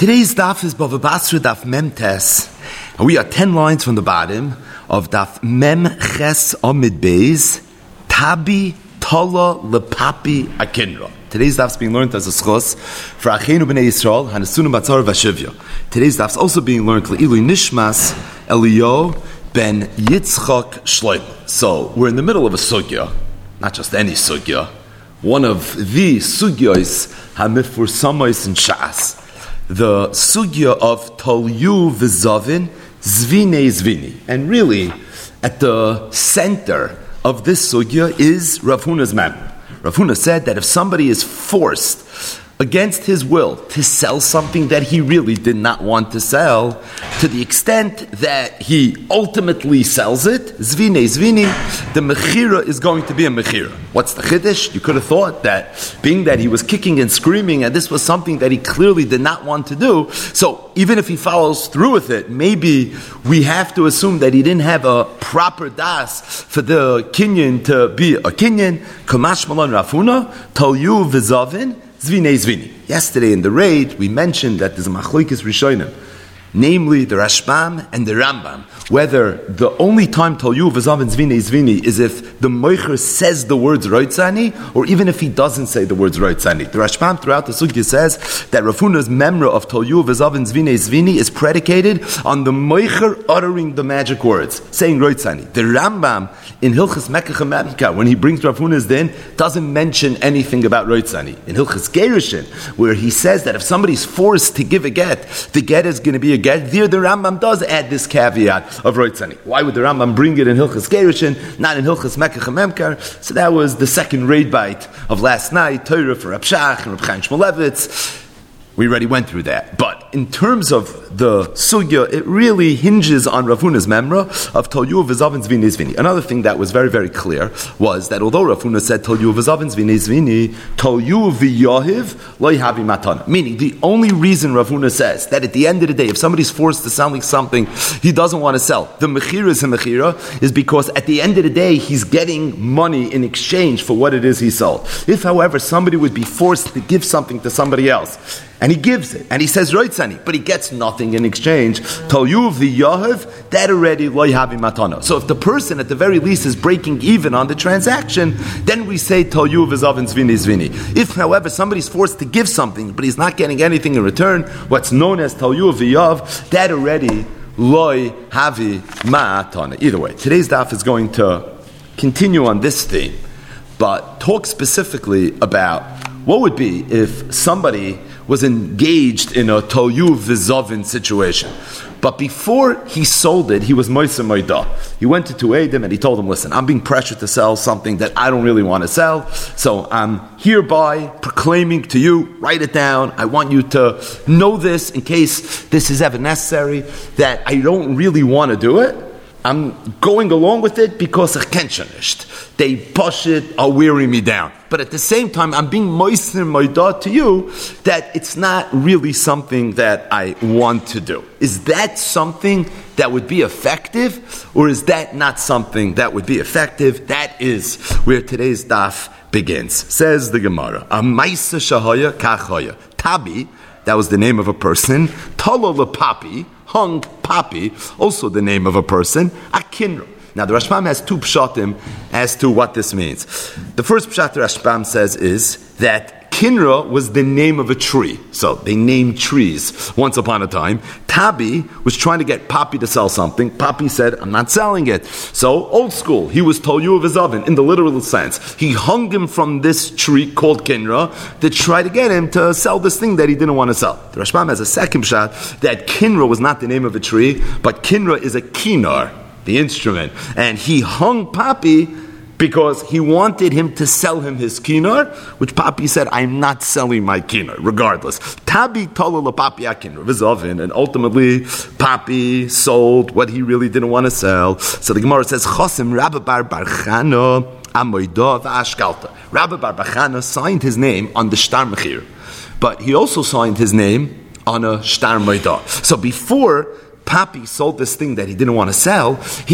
Today's daf is Bava Basra daf Mem Tes, and we are 10 lines from the bottom of daf Mem Ches Amid Beis, Tabi Tola Lepapi Akinra. Today's daf is being learned as a schos for Achenu B'nai Yisrael, Hanasunim Batzar Vashivya. Today's daf is also being learned Le'ilu Nishmas Eliyo ben Yitzchak Shlomo. So we're in the middle of a sugya, not just any sugya, one of the sugyos hamifursamos in Shas. The sugya of Tolyu v'Zavin Zvine Zvini. And really, at the center of this sugya is Rav Huna's memory. Rav Huna said that if somebody is forced against his will to sell something that he really did not want to sell, to the extent that he ultimately sells it, Zvine Zvini, the Mechira is going to be a Mechira. What's the Chiddush? You could have thought that being that he was kicking and screaming and this was something that he clearly did not want to do, so even if he follows through with it, maybe we have to assume that he didn't have a proper das for the Kinyan to be a Kinyan. Kamash Malon Rav Huna, Tolyu v'Zavin, Zvine Zvini. Yesterday in the raid, we mentioned that there's a machlokes rishonim, namely the Rashbam and the Rambam, whether the only time Tolyu v'Zavin Zvine Zvini is if the Moicher says the words Roitzani, or even if he doesn't say the words Roitzani. The Rashbam throughout the Sugya says that Rav Huna's memra of Tolyu v'Zavin Zvine Zvini is predicated on the Moicher uttering the magic words, saying Roitzani. The Rambam in Hilchas Mekach Memka, when he brings Rav Huna's din, doesn't mention anything about Roitzani. In Hilchas Gerushin, where he says that if somebody's forced to give a get, the get is going to be a get. There, the Rambam does add this caveat of Roitzani. Why would the Rambam bring it in Hilchas Gerushin, not in Hilchas Mekach Memkar? So that was the second raid bite of last night, Torah for Rab Shach and Rab Chaim Shmulevitz. We already went through that. But in terms of the sugya, it really hinges on Rav Huna's memra of Tolyu v'Zavin Zvini Zvini. Another thing that was very, very clear was that although Rav Huna said Tolyu v'Zavin Zvini Zvini, Tolyu v'Yahiv lo yahavi matana. Meaning, the only reason Rav Huna says that at the end of the day, if somebody's forced to sell something he doesn't want to sell, the mechira is a mechira, is because at the end of the day, he's getting money in exchange for what it is he sold. If, however, somebody would be forced to give something to somebody else, and he gives it, and he says Roitzani, but he gets nothing in exchange, Tolyu v'Yahav, that already lo yahavi matana. So if the person at the very least is breaking even on the transaction, then we say Tolyu v'Zavin Zvini Zvini. If, however, somebody's forced to give something, but he's not getting anything in return, what's known as Tolyu v'Yahav, that already lo yahavi matana. Either way, today's daf is going to continue on this theme, but talk specifically about what would be if somebody was engaged in a Tolyu v'Zavin situation. But before he sold it, he was Moisa Moida. He went to Tuedim and he told him, listen, I'm being pressured to sell something that I don't really want to sell, so I'm hereby proclaiming to you, write it down, I want you to know this in case this is ever necessary, that I don't really want to do it. I'm going along with it because I can't shanish. They push it, are wearing me down. But at the same time, I'm being moister moidah to you that it's not really something that I want to do. Is that something that would be effective? Or is that not something that would be effective? That is where today's daf begins. Says the Gemara, Amaisa shahaya kachaya. Tabi, that was the name of a person. Tolo lepapi, hung papi, also the name of a person. Akinra. Now the Rashbam has two pshatim as to what this means. The first pshat the Rashbam says is that Kinra was the name of a tree. So they named trees once upon a time. Tabi was trying to get Papi to sell something. Papi said, I'm not selling it. So old school, he was Tolyu v'Zavin in the literal sense. He hung him from this tree called Kinra to try to get him to sell this thing that he didn't want to sell. The Rashbam has a second pshat that Kinra was not the name of a tree, but Kinra is a kinar, the instrument. And he hung Papi because he wanted him to sell him his kinar, which Papi said, I'm not selling my kinar, regardless. Tabi tolala Papi akinra v'Zavin, and ultimately Papi sold what he really didn't want to sell. So the Gemara says, Chosim Rabbi Bar Chana amoida v'ashkalta. Rabbi Bar Chana signed his name on the shtar mechir, but he also signed his name on a shtar moida. So before Papi sold this thing that he didn't want to sell, he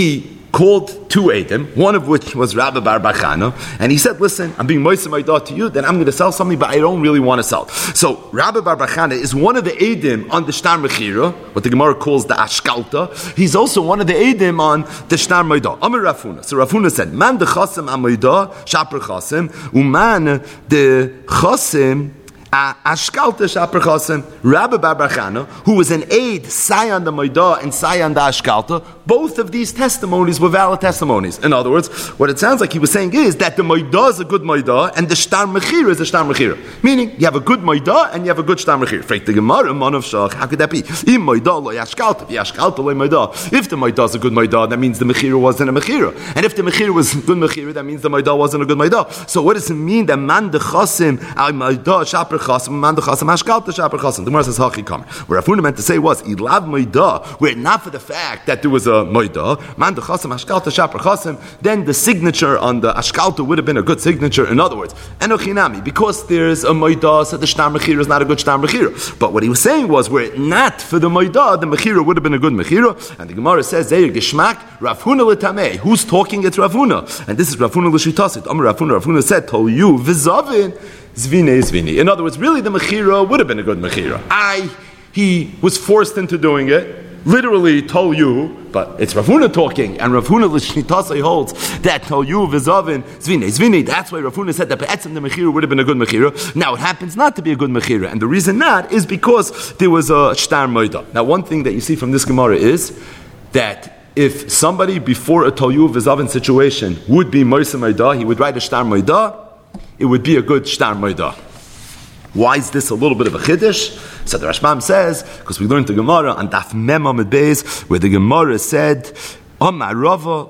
called two Eidim, one of which was Rabbi Bar Bachana, and he said, listen, I'm being moist my daughter to you, then I'm going to sell something, but I don't really want to sell. So Rabbi Bar Bachana is one of the Eidim on the Shtar Mechira, what the Gemara calls the Ashkalta. He's also one of the Eidim on the Shtar Moida. Amar Rafuna. So Rafuna said, Man de Chasim Amoida, Shaper Chasim, Uman de Chasim, Ashkalta Shaper Chasim, Rabbi Bar Bachana, who was an aid, Sayan the Moida and Sayan the Ashkalta, both of these testimonies were valid testimonies. In other words, what it sounds like he was saying is that the Moida is a good Moida and the Shtar Mechira is a Shtar Mechira. Meaning, you have a good Moida and you have a good Shtar Mechira. Freit the Gemara, man of Shach, how could that be? Im Moida lo Ashkalta, the Ashkalta lo Moida. If the Moida is a good Moida, that means the Mechira wasn't a Mechira. And if the Mechira was a good Mechira, that means the Moida wasn't a good Moida. So what does it mean that man de Chasim al Moida Shaper Chasim, man de Chasim Ashkalta Shaper Chasim? The Gemara says Hachi Kamer. What Rafuna meant to say was Ilav Moida, where not for the fact that there was a Moida, man de Chasim Ashkalta Shaper Chasim, then the signature on the Ashkalta would have been a good signature. In other words, Enochinami, because there's a Moida, so the Shtar Mechira is not a good Shtar Mechira. But what he was saying was, were it not for the Moida, the Mechira would have been a good Mechira. And the Gemara says, Zeir Geshmak, Rafuna L'tamei. Who's talking? It's Rafuna. And this is Rafuna L'shitasit. Rafuna said, Tol you v'zavin zvine. In other words, really the Mechira would have been a good Mechira. He was forced into doing it. Literally told you, but it's Rafuna talking, and Rafuna l'shnitasei holds that told you v'zavin zvine. That's why Rafuna said that be'etzem the mechira would have been a good mechira. Now it happens not to be a good mechira, and the reason not is because there was a shtar moida. Now one thing that you see from this Gemara is that if somebody before a toyu v'zavin situation would be moisa moida, he would write a shtar moida, it would be a good shtar moida. Why is this a little bit of a chiddush? So the Rashbam says, because we learned the Gemara on Daf Mem Amud Beis, where the Gemara said, Rava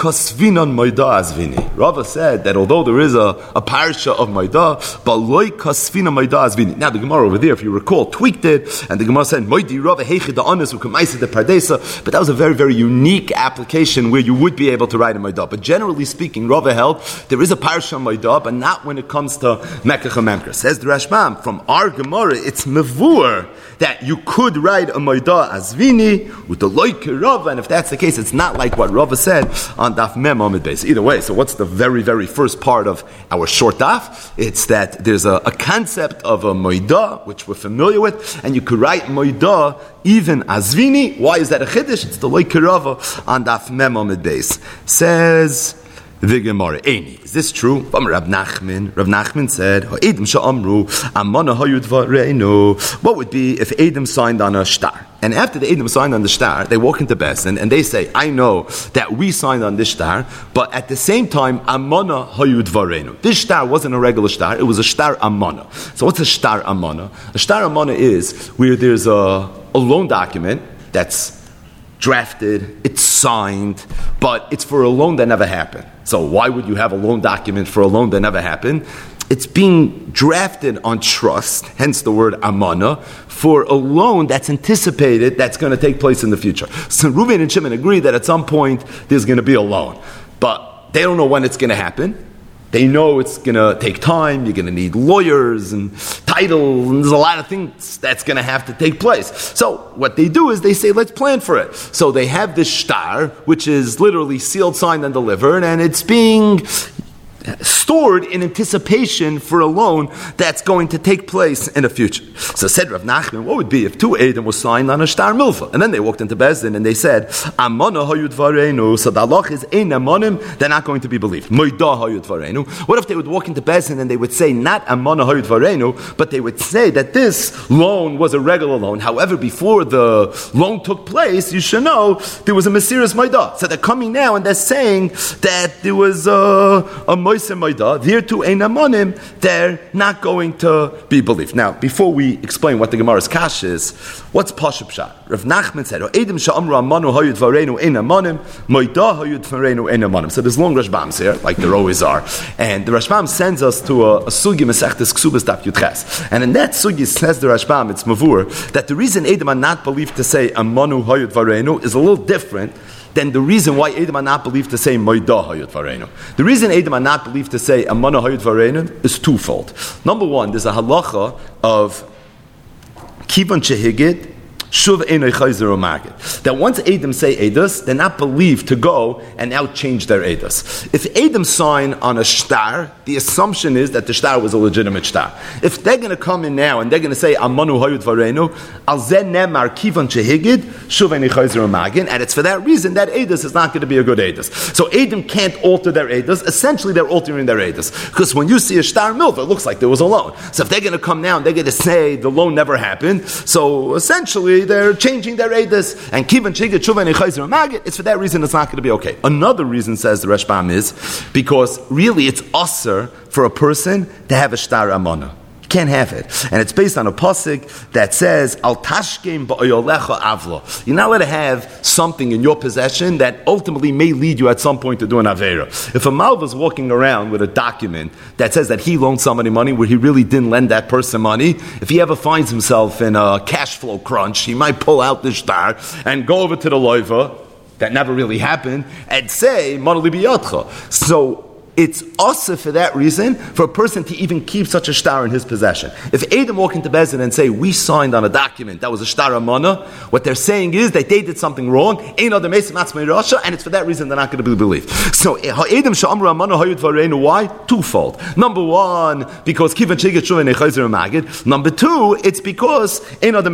said that although there is a parsha of Maida, but loy kasvina Maida azvini. Now the Gemara over there, if you recall, tweaked it, and the Gemara said Maidi Rava heichid anas ukamaisa de pardesa. But that was a very, very unique application where you would be able to write a Maida. But generally speaking, Rava held there is a parsha of Maida, but not when it comes to Mekach Memkra. Says the Rashbam, from our Gemara, it's mevur that you could write a Maida azvini with the loy Rava, and if that's the case, it's not like what Rava said on Daf Mem Amud Beis. Either way, so what's the very, very first part of our short daf? It's that there's a concept of a moida, which we're familiar with, and you could write moida even azvini. Why is that a chiddush? It's the loy Rava on Daf Mem Amud Beis. Says the Gemara, Eini. Is this true? From Rav Nachman said, what would be if Edom signed on a shtar? And after the Edom signed on the shtar, they walk into Beis and they say, I know that we signed on this shtar, but at the same time, Amana Hayud Varenu. This shtar wasn't a regular shtar, it was a shtar Amana. So what's a shtar Amana? A shtar Amana is where there's a loan document that's drafted, it's signed, but it's for a loan that never happened. So why would you have a loan document for a loan that never happened? It's being drafted on trust, hence the word amana, for a loan that's anticipated that's going to take place in the future. So Reuven and Shimon agree that at some point there's going to be a loan, but they don't know when it's going to happen. They know it's going to take time, you're going to need lawyers and title, and there's a lot of things that's going to have to take place. So what they do is they say, let's plan for it. So they have this shtar, which is literally sealed, signed, and delivered, and it's being stored in anticipation for a loan that's going to take place in the future. So said Rav Nachman, what would be if two Edom was signed on a shtar milva? And then they walked into Beis Din and they said, Amana hayud varenu. So the halach is ein amanim, they're not going to be believed. Moida hayud varenu. What if they would walk into Beis Din and they would say not Amana hayud varenu, but they would say that this loan was a regular loan. However, before the loan took place, you should know there was a mysterious moida. So they're coming now and they're saying that there was a there too ein amanim, they're not going to be believed. Now, before we explain what the Gemara's kash is, what's Pashup Pshat? Rav Nachman said, Edim sha'amru amanu hayud varenu ein amanim, moida hayud varenu ein amanim. So there's long Rashbams here, like there always are. And the Rashbam sends us to a sugi mesechtes ksubas daf yudches. And in that sugi says the Rashbam, it's mavur, that the reason Edom are not believed to say amanu hayud varenu is a little different then the reason why Edom are not believed to say Moida Hayut Varenu. The reason Edom are not believed to say Amana Hayut Varenu is twofold. Number one, there's a halacha of Kivan Shehigid That once Edom say Eidos, they're not believed to go and now change their Eidos. If Edom sign on a shtar, the assumption is that the shtar was a legitimate shtar. If they're going to come in now and they're going to say Amanu Hayud Varenu, Al Zen Nemar Kivan Shehigid, Shuveni Chayzer Magin, and it's for that reason that Eidos is not going to be a good Eidos. So Edom can't alter their Eidos. Essentially, they're altering their Eidos. Because when you see a shtar milva, it looks like there was a loan. So if they're going to come now and they're going to say the loan never happened, so essentially they're changing their Eidos. And Kivan Shehigid, Shuveni Chayzer Magin, it's for that reason it's not going to be okay. Another reason, says the Rashbam, is because really it's usher for a person to have a shtar amana. You can't have it. And it's based on a pasuk that says, Al tashkem ba'oyolecha avla. You're not allowed to have something in your possession that ultimately may lead you at some point to do an avera. If a malva is walking around with a document that says that he loaned somebody money where he really didn't lend that person money, if he ever finds himself in a cash flow crunch, he might pull out the shtar and go over to the loiva, that never really happened, and say, Manali biyotcha. So, it's also for that reason for a person to even keep such a shtar in his possession. If Edom walk into Bezdin and say, we signed on a document that was a shtar amana, what they're saying is that they did something wrong, and it's for that reason they're not going to be believed. So, Edom sha'amru amana hayud vareinu, why? Twofold. Number one, because kivan sheget shuven echayzer magid. Number two, it's because Moida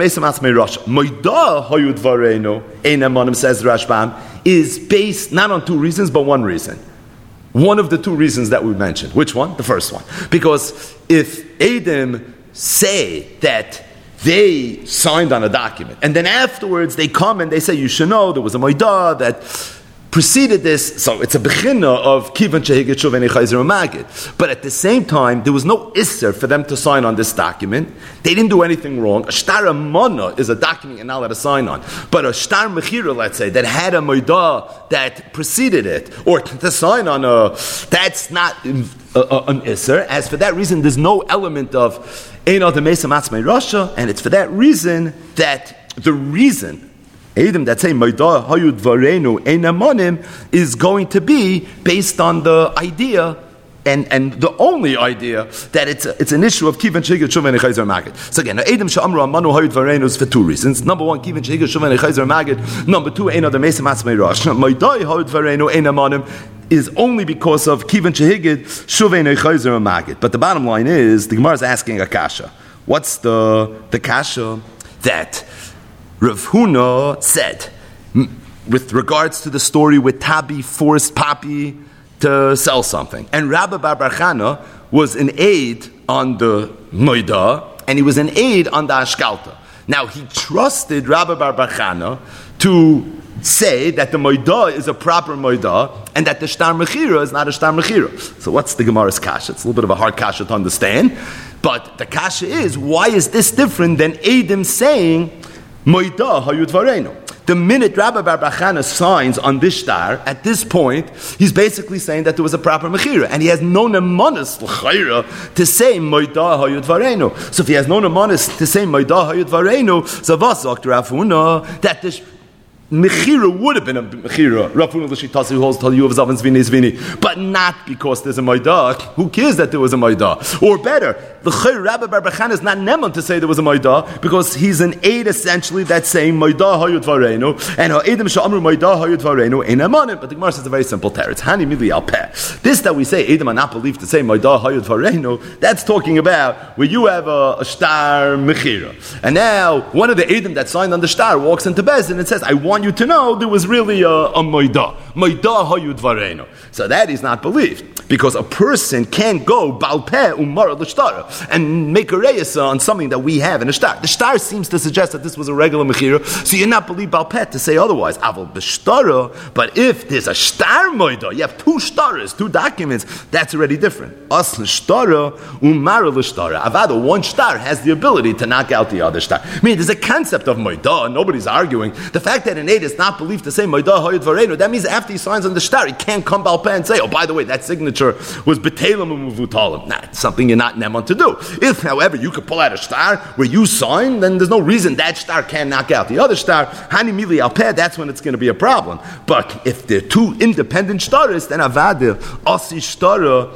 hayud vareinu, ein amanim, says Rashbam, is based not on two reasons, but one reason. One of the two reasons that we mentioned. Which one? The first one. Because if Edom say that they signed on a document, and then afterwards they come and they say, you should know, there was a moida that preceded this, so it's a bechina of kivan shehigit shuveni chayzer magid. But at the same time, there was no isser for them to sign on this document. They didn't do anything wrong. A shtar amana is a document you're not allowed to sign on. But a shtar mechira, let's say, that had a moida that preceded it, or to sign on that's not an isser. As for that reason, there's no element of ein adam mesa matzmei rasha, and it's for that reason that the reason Edom that say Moida Hayud Varenu Ein Amanim is going to be based on the idea and the only idea that it's an issue of Kivan Shehigid Shuveni Chayzer Magid. So again, Edom Sha'amru Amanu Hayud Varenu is for two reasons. Number one, Kivan Shehigid Shuveni Chayzer Magid. Number two, Ein Adam Mesa Matzmei Rosh. Moida Hayud Varenu Ein Amanim is only because of Kivan Shehigid Shuveni Chayzer Magid. But the bottom line is, the Gemara is asking a kasha. What's the kasha that Rav Huna said with regards to the story with Tabi forced Papi to sell something? And Rabbi Bar Bar Chana was an aide on the Moida, and he was an aide on the Ashkalta. Now, he trusted Rabbi Bar Bar Chana to say that the Moida is a proper Moida, and that the Shtar Mechira is not a Shtar Mechira. So what's the Gemara's kasha? It's a little bit of a hard kasha to understand, but the kasha is, why is this different than Edom saying Moida Hayud Varenu? The minute Rabbi Bar Bar Chana signs on this shtar, at this point, he's basically saying that there was a proper mechira, and he has no nemanis l'chayra to say Moida Hayud Varenu. So if he has no nemanis to say Moida Hayud Varenu, so was sagt Rav Huna that this Mechira would have been a Mechira, Rav Huna l'shitasi who holds Taliyuv Zavin Zvini Zvini, but not because there's a Moida. Who cares that there was a Moida? Or better, the Chayr Rabbi Bar Bar Chana is not Neman to say there was a Moida, because he's an aid essentially that's saying Moida Hayud Varenu, and Ha'edim Sha'amru Moida Hayud Varenu ain't Nemanim. But the Gemara says a very simple teretz. Hani mili al peh. This that we say, Edom are not believed to say Moida Hayud Varenu, that's talking about where you have a shtar Mechira. And now, one of the Edom that signed on the shtar walks into Bezdin and says, I want you to know there was really a Moida. Moida Hayud Varenu. So that is not believed. Because a person can't go Baal Peh Umar l'Shtara and make a reyesa on something that we have in a shtar. The shtar seems to suggest that this was a regular mechira, so you're not believe Baal Peh to say otherwise. Aval b'shtara, but if there's a shtar moida, you have two shtaras, two documents, that's already different. As l'shtara Umar l'Shtara. Avada, one shtar has the ability to knock out the other shtar. I mean, there's a concept of moida, nobody's arguing. The fact that an aid is not believed to say moida hayud varenu, that means after he signs on the shtar, he can't come Baal Peh and say, oh, by the way, that signature was betelim and muvutalim. Nah, it's something you're not neman to do. If, however, you could pull out a shtar where you sign, then there's no reason that shtar can knock out the other shtar. Hani mili al peh, that's when it's going to be a problem. But if they're two independent shtaris, then avada asi shtara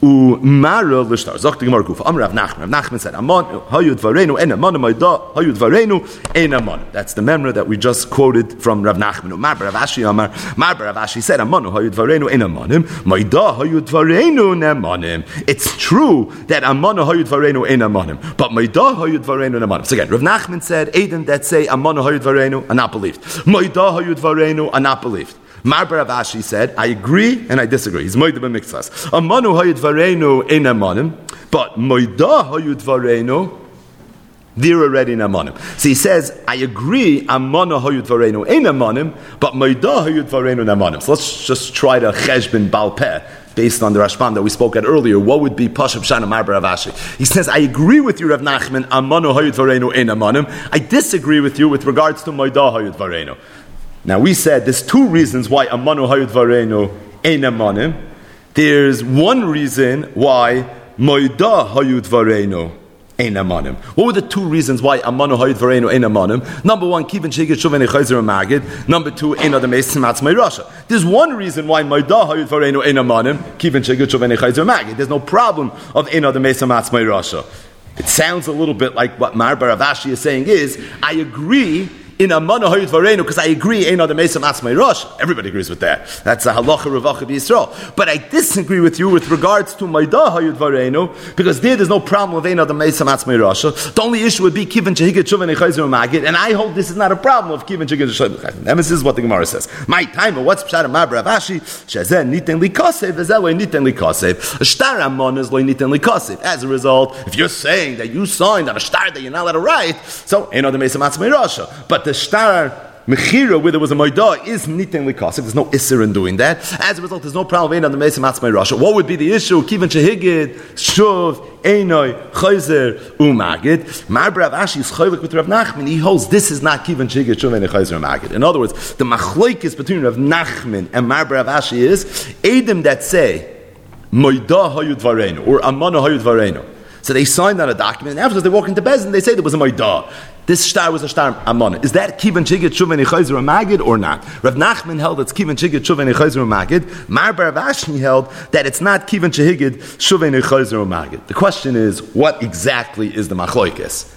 Umara l'shtar. Zok the Gemara Kufa. Amar Rav Nachman. Rav Nachman said, "Amon hayud varenu en amanim hayda hayud varenu en amanim." That's the memra that we just quoted from Rav Nachman. Mar Rav Ashi Amar. Mar Rav Ashi said, "Amon hayud varenu en amanim hayda hayud varenu en amanim." It's true that amon hayud varenu en amanim, but hayda hayud varenu en amanim. So again, Rav Nachman said, "Eden that say amon hayud varenu are not believed. Hayda hayud varenu are not believed." Mar Rav Ashi said, I agree and I disagree. He's moed b'mikvas. Amanu hayud varenu ein amanim, but moida hayud varenu, they're already in amanim. So he says, I agree, amanu hayud varenu ein amanim, but moida hayud varenu ein amanim. So let's just try to cheshbon bal peh, based on the Rashbam that we spoke at earlier. What would be Pashup Shana Mar Rav Ashi? He says, I agree with you, Rav Nachman, amanu hayud varenu ein amanim. I disagree with you with regards to moida hayud varenu. Now we said there's two reasons why amanu hayud varenu ein amanim. There's one reason why moida hayud varenu ein amanim. What were the two reasons why amanu hayud varenu ein amanim? Number one, kivin shegit shuven echayzer magid. Number two, ein adam esim atzmei rasha. There's one reason why moida hayud varenu ein amanim, kivin shegit shuven echayzer magid. There's no problem of ein adam esim atzmei rasha. It sounds a little bit like what Mar Rav Ashi is saying is, I agree in amana hayud varenu, because I agree, ein adam esim atzmei rosh. Everybody agrees with that. That's a halacha revacha b'Yisrael. But I disagree with you with regards to maida hayud varenu, because there's no problem with ein adam esim atzmei rosh. The only issue would be kivin shehigit shuven echayzer magid, and I hold this is not a problem of kivin shehigit shuven echayzer. And this is what the Gemara says. My time, what's pshat of Mar Rav Ashi? Shezen niten likasev, ezel niten likasev. A shtar amon is lo niten likasev. As a result, if you're saying that you signed on a shtar that you're not allowed to write, so ein adam esim atzmei rosh. But the shtar mechira, where there was a moida, is niten likasik. There's no isser in doing that. As a result, there's no problem with ein adam esim atzmei rosh. What would be the issue? Kivin shehigid shuv einoi chayzer umagid. Mar Rav Ashi is chaylik with Rav Nachman. He holds this is not kivin shehigid shuv einoi chayzer umagid. In other words, the machlokes between Rav Nachman and Mar Rav Ashi is Edom that say moida hayud varenu or amana hayud varenu. So they signed on a document, and afterwards they walk into Beis and they say there was a moida. This shtar was a shtar amana. Is that kivin shigit shuven echayzer magid or not? Rav Nachman held it's kivin shigit shuven echayzer magid. Mar Rav Ashi held that it's not kivin shigit shuven echayzer magid. The question is, what exactly is the machlokes?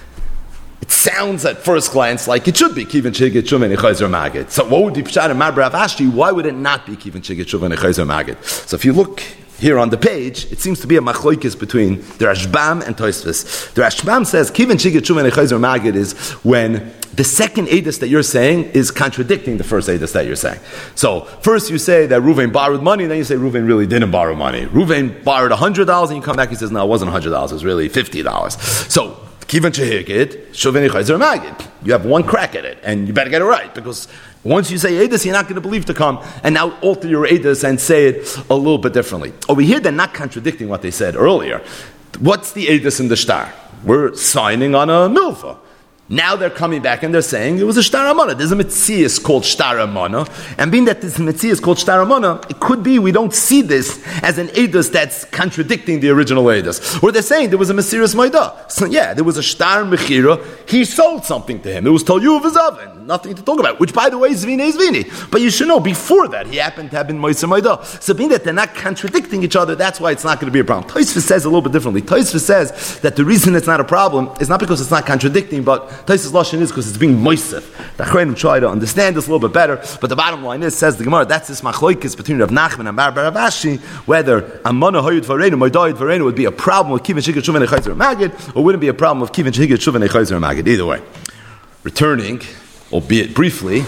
It sounds at first glance like it should be kivin shigit shuven echayzer magid. So what would be pshat in Mar Rav Ashi? Why would it not be kivin shigit shuven echayzer magid? So if you look here on the page, it seems to be a machlokes between the Rashbam and Tosfos. The Rashbam says, Kivin shigit shuven echayzer magid is when the second edus that you're saying is contradicting the first edus that you're saying. So, first you say that Reuven borrowed money, then you say Reuven really didn't borrow money. Reuven borrowed $100, and you come back and he says, no, it wasn't $100, it was really $50. So, Kivin shehigit shuven echayzer magid. You have one crack at it, and you better get it right, because once you say edus, you're not going to believe to come, and now alter your edus and say it a little bit differently. Over here, they're not contradicting what they said earlier. What's the edus in the shtar? We're signing on a milva. Now they're coming back and they're saying it was a shtar amana. There's a mitzias called shtar amana, and being that this mitzias called shtar amana, it could be we don't see this as an edus that's contradicting the original edus. Or they're saying there was a mesiras maida. So yeah, there was a shtar mechira. He sold something to him. It was tolyu of his oven. Nothing to talk about. Which, by the way, is zvini. But you should know before that he happened to have been moiser maida. So being that they're not contradicting each other, that's why it's not going to be a problem. Tosfos says a little bit differently. Tosfos says that the reason it's not a problem is not because it's not contradicting, but Tosfos lashon is because it's being moisef. The Achronim try to understand this a little bit better, but the bottom line is, says the Gemara, that's this machlokes between Rav Nachman and Mar Rav Ashi, whether amana hayud varenu, moida hayud varenu would be a problem with kivin shigit shuven echayzer magid, or wouldn't be a problem with kivin shigit shuven echayzer magid. Either way, returning, albeit briefly,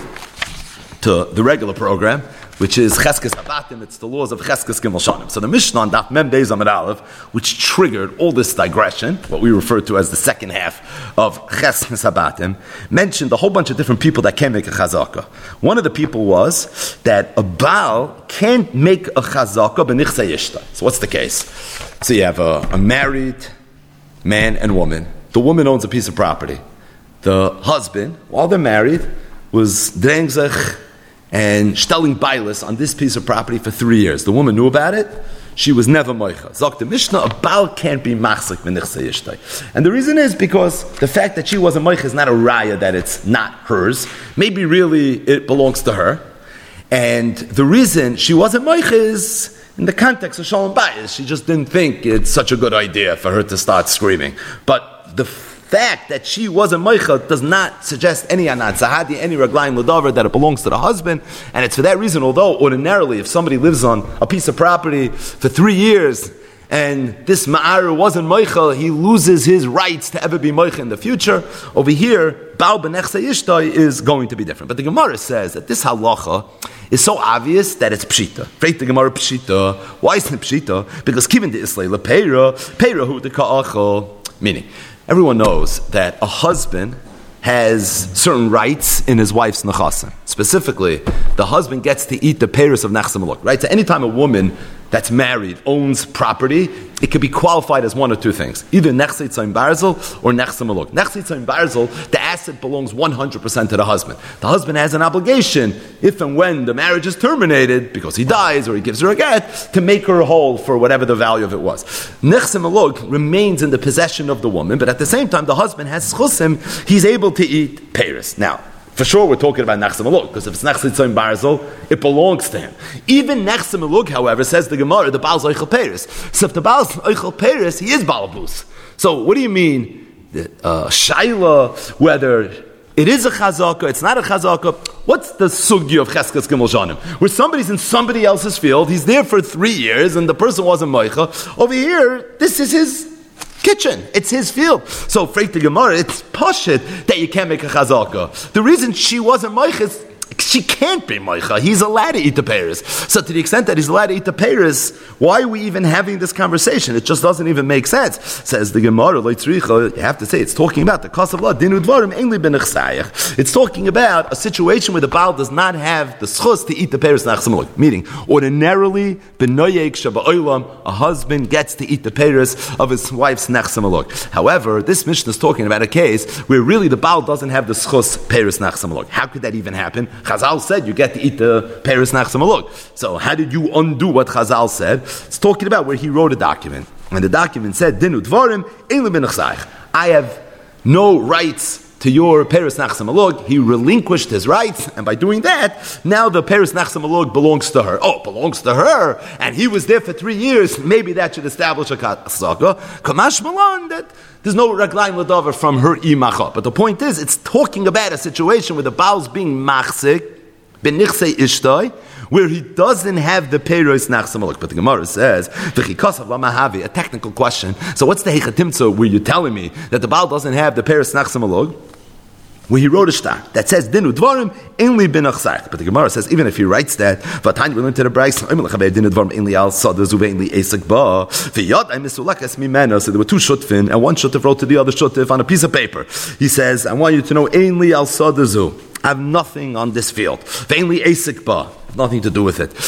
to the regular program, which is Cheskes Habatim. It's the laws of Cheskes Gimel Shanim. So the Mishnah on Daf Mem Beis Amud Aleph, which triggered all this digression, what we refer to as the second half of Cheskes Habatim, mentioned a whole bunch of different people that can make a chazaka. One of the people was that a Baal can't make a chazaka b'nichsei ishta. So what's the case? So you have a married man and woman. The woman owns a piece of property. The husband, while they're married, was drengzach and stelling bailis on this piece of property for 3 years. The woman knew about it. She was never moicha. Zok the Mishnah, a Baal can't be machzik b'nichsei ishtay. And the reason is because the fact that she wasn't moicha is not a raya that it's not hers. Maybe really it belongs to her. And the reason she wasn't moicha is in the context of Shalom Bayis, she just didn't think it's such a good idea for her to start screaming. But the fact that she wasn't Meicha does not suggest any Anat Zahadi, any Raglayim L'davar, that it belongs to the husband. And it's for that reason, although ordinarily if somebody lives on a piece of property for 3 years and this Ma'ar wasn't Meicha, he loses his rights to ever be Meicha in the future. Over here, Baal B'nechse Ishtai is going to be different. But the Gemara says that this halacha is so obvious that it's Pshita. Freit the Gemara Pshita. Why is it Pshita? Because Kivin de Islay Lepeira, Peira hu de Ka'achol. Meaning, everyone knows that a husband has certain rights in his wife's nechasim. Specifically, the husband gets to eat the peiros of nechse maluk. Right? So anytime a woman that's married owns property, it could be qualified as one or two things. Either nechse tzayim barzel or nechse maluk. Nechse tzayim barzel, the asset belongs 100% to the husband. The husband has an obligation, if and when the marriage is terminated, because he dies or he gives her a get, to make her whole for whatever the value of it was. Nechse maluk remains in the possession of the woman, but at the same time, the husband has schusim, he's able to eat peiros. Now, for sure, we're talking about Nechse Maluk, because if it's Nechse Tzayim Barzel, it belongs to him. Even Nechse Maluk, however, says the Gemara, the Baal's Eichel Peiros. So if the Baal's Eichel Peiros, he is Balabus. So what do you mean? Shaila, whether it is a chazaka, it's not a chazaka. What's the sugya of Cheskas Gimel Shanim? Where somebody's in somebody else's field, he's there for 3 years, and the person wasn't Meicha. Over here, this is his kitchen. It's his field. So, Freit the Gemara, it's pashit that you can't make a chazaka. The reason she wasn't Meicha is she can't be Meicha. He's allowed to eat the peiros. So to the extent that he's allowed to eat the peiros, why are we even having this conversation? It just doesn't even make sense. Says the Gemara, you have to say, it's talking about the cost of law. It's talking about a situation where the Baal does not have the schus to eat the peiros nachsamuluk. Meaning, ordinarily, a husband gets to eat the peiros of his wife's nachsamuluk. However, this Mishnah is talking about a case where really the Baal doesn't have the schus peiros nachsamuluk. How could that even happen? Chazal said you get to eat the peiros nachsamuluk. So how did you undo what Chazal said? It's talking about where he wrote a document. And the document said, Dinu dvarim, I have no rights to your peiros nachsamuluk. He relinquished his rights, and by doing that, now the peiros nachsamuluk belongs to her. Oh, it belongs to her, and he was there for 3 years. Maybe that should establish a kasaka. Kamash malan, that there's no raglayim l'davar from her imacha. But the point is, it's talking about a situation where the Baal's being machzik, benichsei ishtai, where he doesn't have the peiros nachsamuluk. But the Gemara says, v'chikasav lamahavi, a technical question. So what's the hechatimtza where you're telling me that the Baal doesn't have the peiros nachsamuluk? Where he wrote a shtar that says dinu dvarim inli binachzach. But the Gemara says even if he writes that, v'tanya we learn to the Brayso dinu dvarim inli al sada zuve inli esek ba v'yad I misulakas mimena. So there were two shutfin, and one shutf wrote to the other shutf on a piece of paper. He says, I want you to know inli al sada zu. I have nothing on this field. V'inli esek ba. Nothing to do with it.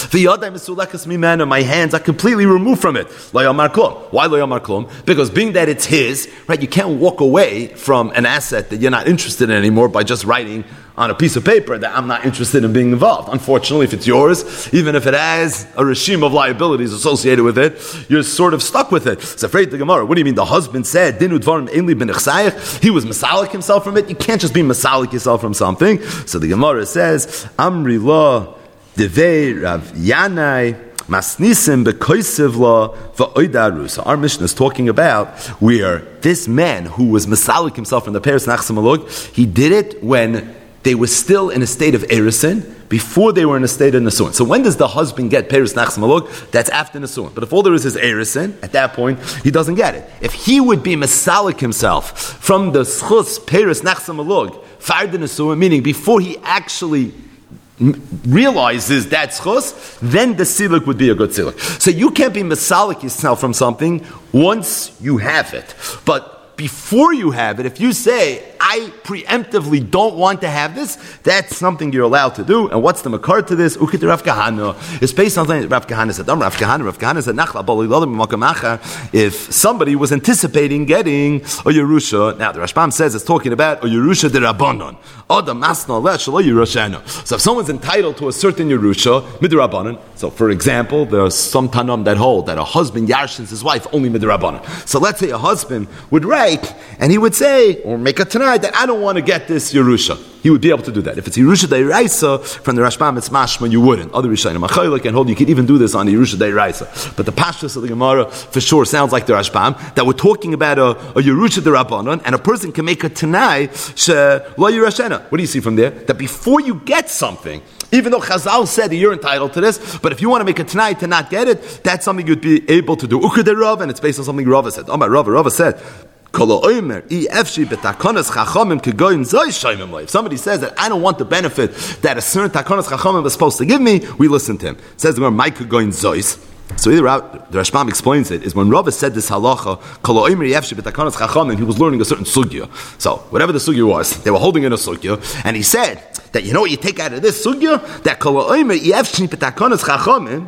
My hands are completely removed from it. Why lo yamar klum? Because being that it's his, right? You can't walk away from an asset that you're not interested in anymore by just writing on a piece of paper that I'm not interested in being involved. Unfortunately, if it's yours, even if it has a regime of liabilities associated with it, you're sort of stuck with it. It's afraid the Gemara. What do you mean? The husband said, Dinu dvarim einli b'nechsayich. He was masalik himself from it. You can't just be masalik yourself from something. So the Gemara says, Amri la Devei Rav Yanai Masnisim bekoisiv la va'oidaru. So our mission is talking about where this man who was masalik himself from the peiros nachsamuluk, he did it when they were still in a state of erisin, before they were in a state of nasuin. So when does the husband get peiros nachsamuluk? That's after nasuin. But if all there is erisin, at that point he doesn't get it. If he would be masalik himself from the schus peiros nachsamuluk far the nasuin, meaning before he actually realizes that schus, then the siluk would be a good siluk. So you can't be masalik yourself from something once you have it. But before you have it, if you say, I preemptively don't want to have this, that's something you're allowed to do. And what's the makar to this? Ukit Rav Kahana. It's based on something that Rav Kahana said. Rav Kahana said, if somebody was anticipating getting a Yerusha, now the Rashbam says it's talking about a Yerusha de Rabbanon. So if someone's entitled to a certain Yerusha, midrabanan. So for example, there are some Tanam that hold that a husband yarshins his wife only midrabanan. So let's say a husband would write, and he would say, or make a Tanai, that I don't want to get this Yerusha. he would be able to do that. If it's Yerusha Deiraisa from the Rashbam, it's mashma, you wouldn't. Other Rishonim Achaylik and hold you could even do this on the Yerusha Deiraisa. But the Pashtus of the Gemara for sure sounds like the Rashbam, that we're talking about a Yerusha Derabanan, and a person can make a Tanai Lo Yerashena. What do you see from there? That before you get something, even though Chazal said that you're entitled to this, but if you want to make a Tanai to not get it, that's something you'd be able to do. Ukeder Rav, and it's based on something Rava said. Rava said, if somebody says that I don't want the benefit that a certain takonas chachamim is supposed to give me, we listen to him. It says the word Micah going zois. So either the Rashbam explains it is when Rava said this halacha, he was learning a certain sugya. So whatever the sugya was, they were holding in a sugya, and he said that you know what you take out of this sugya, that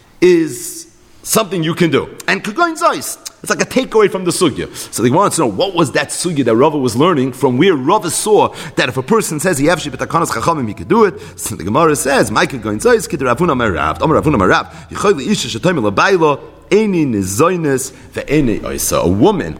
is something you can do. And kagoin zois. It's like a takeaway from the sugya. So they wanted to know what was that sugya that Rava was learning from, where Rava saw that if a person says he yavshi b'takanas chachamim, he could do it. So the Gemara says, "Ma'ikah goin zois kid Ravuna merav, Amar Ravuna merav, yichol leisha shetoim lebaylo eni nizoines ve'eni oisa." A woman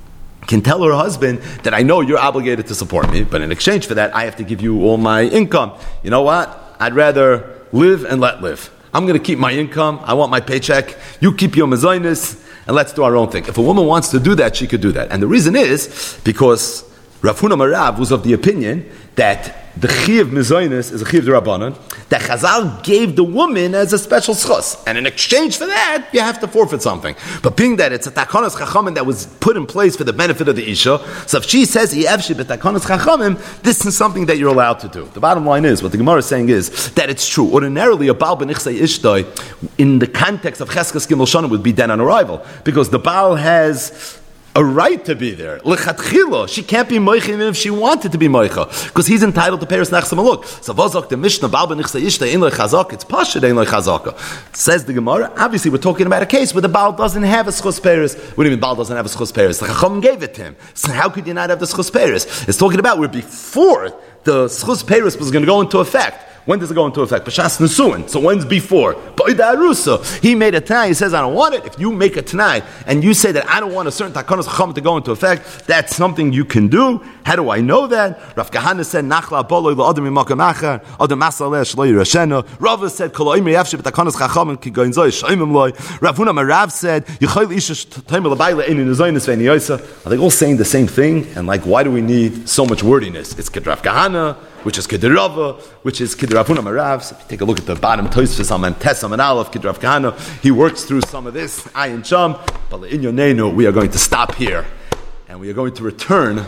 can tell her husband that I know you're obligated to support me, but in exchange for that, I have to give you all my income. You know what? I'd rather live and let live. I'm going to keep my income. I want my paycheck. You keep your mezainis, and let's do our own thing. If a woman wants to do that, she could do that. And the reason is because Rav Huna Marav was of the opinion that the Chiv Mezainis is a Chiv D'Rabbanan, that Chazal gave the woman as a special schos. And in exchange for that, you have to forfeit something. But being that it's a Takonas Chachamim that was put in place for the benefit of the Isha, so if she says, Yevshi b'Takonas Chachamim, this is something that you're allowed to do. The bottom line is, what the Gemara is saying is, that it's true. Ordinarily, a Baal b'Nichsei Ishtoi, in the context of Cheskas Gimel Shana, would be dead on arrival. Because the Baal has a right to be there. Lechatchila, she can't be moicha even if she wanted to be moicha, because he's entitled to Paris Nachsa Maluk. So vazok the Mishnah Baal b'Nichsei Ishtoi ein lechazak, it's Pasha ein lechazaka. Says the Gemara. Obviously, we're talking about a case where the Baal doesn't have a schus Paris. What do you mean Baal doesn't have a schus Paris? The Chacham gave it to him. So how could you not have the schus Paris? It's talking about where before the schus Paris was going to go into effect. When does it go into effect? B'shas Nesuin. So when's before? Ba'ida Arusa. He made a Tanai. He says, I don't want it. If you make a Tanai and you say that I don't want a certain Takonos Chacham to go into effect, that's something you can do. How do I know that? Rav Kahana said, Nachla Boloi L'Adam Mimakam Achar, Adam Masaleh Shlo Yirashena. Rava said, Kol Oimri Yavshi B'Takonos Chacham Ki Goin Zoi Shoimim Loi. Rav Huna Marav said, Yichol Isha Toim L'Bayla Ein Nizoynis Ve'Ni Yosa. Are they all saying the same thing? And like, why do we need so much wordiness? It's Kid Rav Kahana, which is Kid Rava, which is Kid Rav Huna Marav. So if you take a look at the bottom Tosfos on Tesam and Aleph, Kid Rav Kahana, he works through some of this, Ayin Sham, but in Yonenu, we are going to stop here, and we are going to return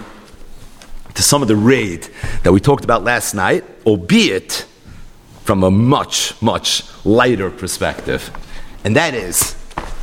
to some of the raid that we talked about last night, albeit from a much, much lighter perspective. And that is,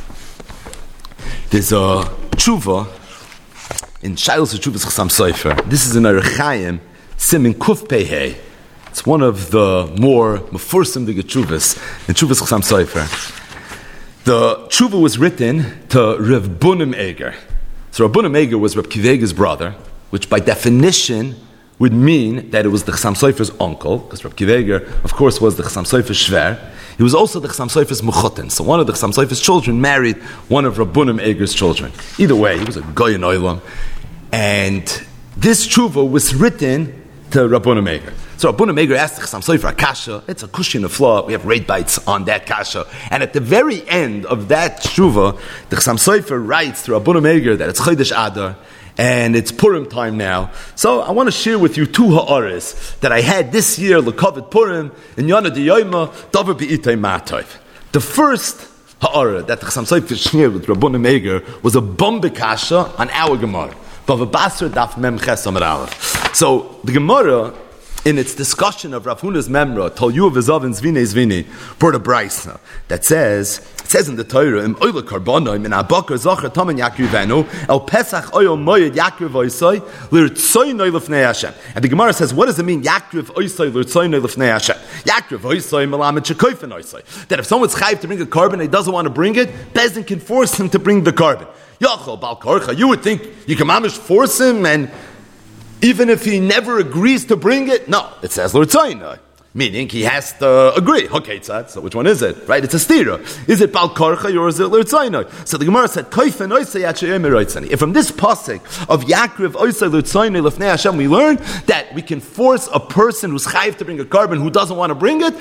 there's a tshuva in Shilos Tshuvas Chassam Sofer. This is in Arachayim, Simin Kuf Pehei. It's one of the more mefursim the tshuvas in Tshuvas Chassam Sofer. The tshuva was written to Rav Bunim Eger. So Rav Bunim Eger was Rav Kivega's brother, which by definition would mean that it was the Chassam Sofer's uncle, because Rav Kivega, of course, was the Chassam Sofer's shver. He was also the Chassam Sofer's mechoten. So one of the Chassam Sofer's children married one of Rav Bunim Eger's children. Either way, he was a goy in oilam. And this tshuva was written to Rav Bunim Eger. So Rav Bunim Eger asked the Chassam Sofer a kasha. It's a kush in the floor. We have raid bites on that kasha. And at the very end of that tshuva, the Chassam Sofer writes to Rav Bunim Eger that it's Chodesh Adar, and it's Purim time now. So I want to share with you two ha'aris that I had this year, L'Kovet Purim, in Yana D'Yoyma, Davar B'itay Ma'atayv. The first ha'ara that the Chassam Sofer shared with Rav Bunim Eger was a bombe kasha on our Gemara. Bava Basra Daf Mem Ches Amar Aleph. So the Gemara, in its discussion of Rav Huna's memra, Tol Yuv V'Zavin Zvine Zvine, brought a brayso that says, it says in the Torah, Im Oile Karbonoim, in Abakar Zachar Taman Yakrivenu, El Pesach Oyel Moyed Yakriv Oisai, L'Rtzoy Noi L'Fnei Hashem. And the Gemara says, what does it mean, Yakriv Oisai, L'Rtzoy Noi L'Fnei Hashem? Yakriv Oisai, Melamed Shekoifen Oisai. That if someone's chayv to bring a carbon and he doesn't want to bring it, Bezdin can force him to bring the carbon. Yachol Bal Korcha, you would think you can mamish force him, and even if he never agrees to bring it, no, it says L'Rtzoy Noi. Meaning, he has to agree. Okay, so which one is it? Right? It's a stira. Is it bal karcha or is it l'rtzainoi? So the Gemara said, Koifen oisei yachayim l'rtzainoi. If from this pasuk of Yaakov oisei l'rtzainoi l'fnei Hashem, we learn that we can force a person who's chayiv to bring a carbon who doesn't want to bring it,